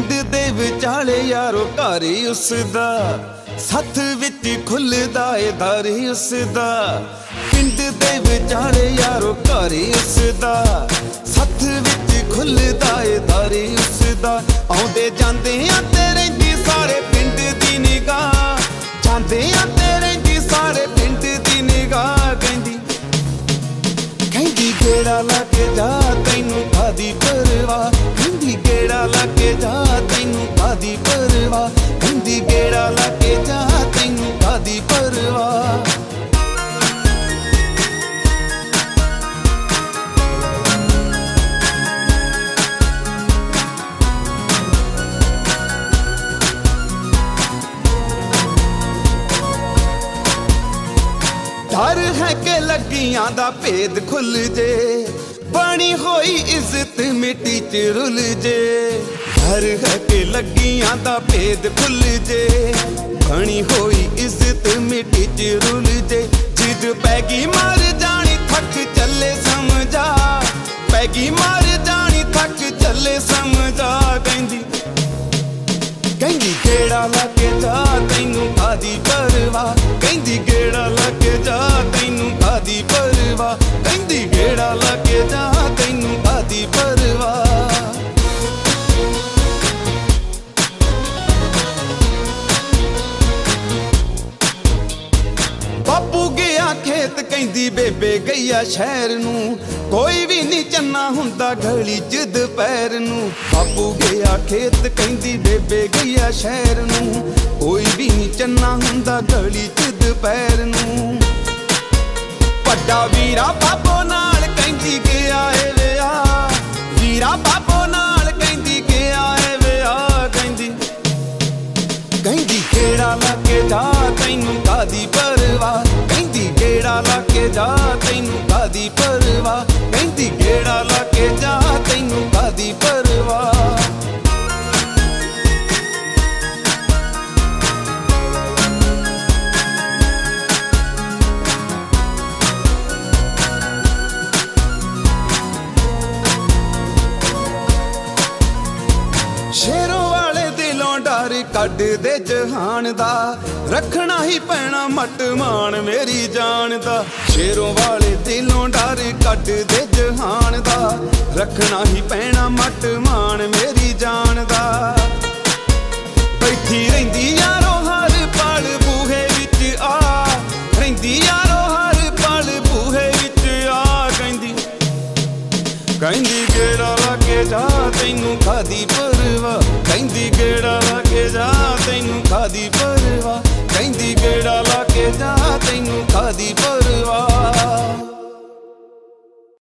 पिंड दे विचाले यारो घर उसदा, सथ विच खुलदा ए दर उसदा। पिंड दे विचाले यारो घर उसदा, सथ विच खुलदा ए दर उसदा। आउंदे जांदे आते रहिंदी सारे पिंड दी निगाह, जांदे आते रहिंदी सारे पिंड दी निगाह। कहंदी गेड़ा लाके जा तैनू कादी परवाह, कहंदी गेड़ा लाके जा तैनू कादी परवाह, कहंदी गेड़ा लाके जा तैनू कादी परवाह। डर है कि लगियां दा भेद खुल जे, बनी होई इज्जत मिट्टी च रुल जे। डर है कि लगियां दा भेद खुल जे, बनी होई इज्जत मिट्टी च रुल जे। जिद पैगी मर जानी थक चले समझा, पैगी मर जानी थक चले समझा। कहंदी गेड़ा लाके जा तैनू कादी परवाह, कहंदी गेड़ा लाके जा तैनू कादी परवाह, कहंदी गेड़ा लाके जा तैनू कादी परवाह। बापू गया खेत कहंदी बेबे गईया शहर नू, कोई भी नहीं चन्ना हुंदा गली च दुपहर नू। बापू गया खेत कहंदी बेबे गईया शहर नू, कोई भी नहीं चन्ना हुंदा गली च दुपहर नू। वड्डा वीरा बाबो नाल कहंदी गया है विआह, वीरा बाबो नाल कहंदी गया है विआह। कहंदी गेड़ा लाके जा तैनू कादी परवाह, कहंदी गेड़ा लाके जा तैनू कादी परवाह, कहंदी गेड़ा लाके जा तैनू कादी परवाह। शेरों वाले दिलों डर कढ दे जहान दा, रखना ही पैना मट मान मेरी जान दा। शेरों वाले दिलों डर कढ दे जहान दा, रखना ही पैना मट मान मेरी जान दा। बैठी रहिंदी यारो हर पल बूहे विच आ, रहिंदी यारो हर पल बूहे विच आ। कहंदी गेड़ा लाके जा तैनू कादी परवाह, कहंदी गेड़ा लाके जा तैनू कादी परवाह।